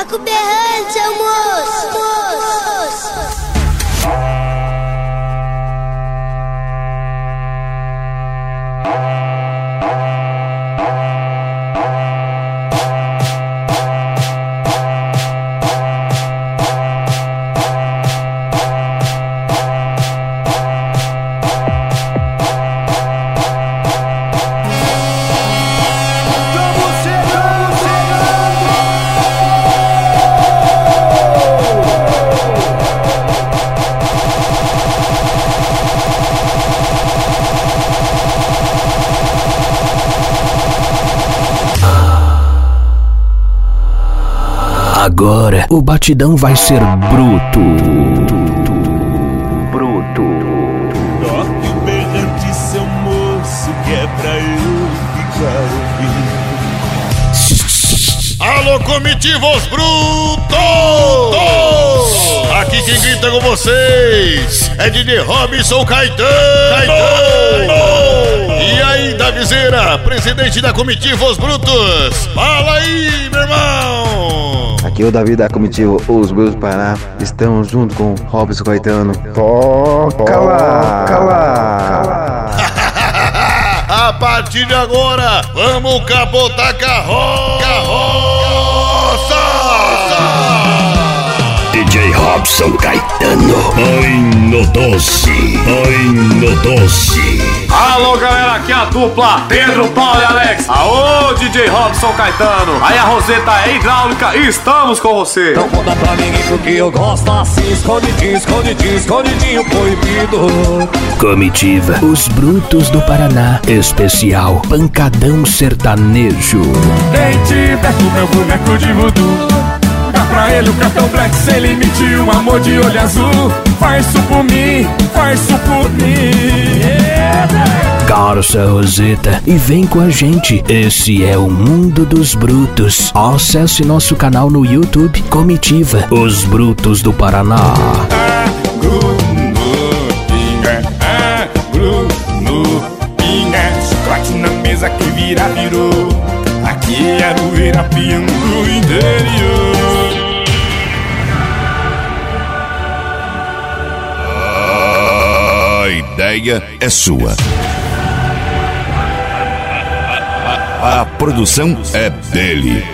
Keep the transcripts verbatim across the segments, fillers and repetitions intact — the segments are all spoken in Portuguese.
Taca o berrante, seu moço, moço, moço. Agora o batidão vai ser bruto. Bruto. Toque o berrante, seu moço, que é pra eu ficar ouvindo. Alô, comitivos brutos! Aqui quem grita com vocês é D J Robson Caetano! Caetano! E aí, Davizeira, presidente da Comitivos Brutos, fala aí, meu irmão! Aqui é o Davi da comitiva Os Brutos do Paraná. Estamos junto com Robson Caetano. Toca lá, cala. A partir de agora, vamos capotar a carroça! D J Robson Caetano. Ai no doce, ai no doce. Alô galera, aqui é a dupla Pedro, Paulo e Alex. Aô D J Robson Caetano. Aí a Roseta é hidráulica e estamos com você. Não conta pra ninguém porque eu gosto assim. Escondidinho, escondidinho, escondidinho proibido. Comitiva Os Brutos do Paraná. Especial Pancadão Sertanejo. Quem tiver com meu boneco de voodoo, dá pra ele o cartão Black sem limite, um amor de olho azul. Faz isso por mim, faz isso por mim. Yeah. Garça Roseta e vem com a gente. Esse é o Mundo dos Brutos. Acesse nosso canal no YouTube, Comitiva Os Brutos do Paraná. Ah, Bruno Pinga, ah, Bruno Pinga. Chocolate na mesa que vira, virou. Aqui é no Virapião do interior. A ideia é sua. A produção é dele.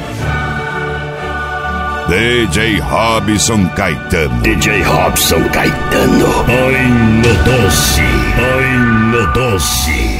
D J Robson Caetano. D J Robson Caetano. Ai no doce, ai no doce.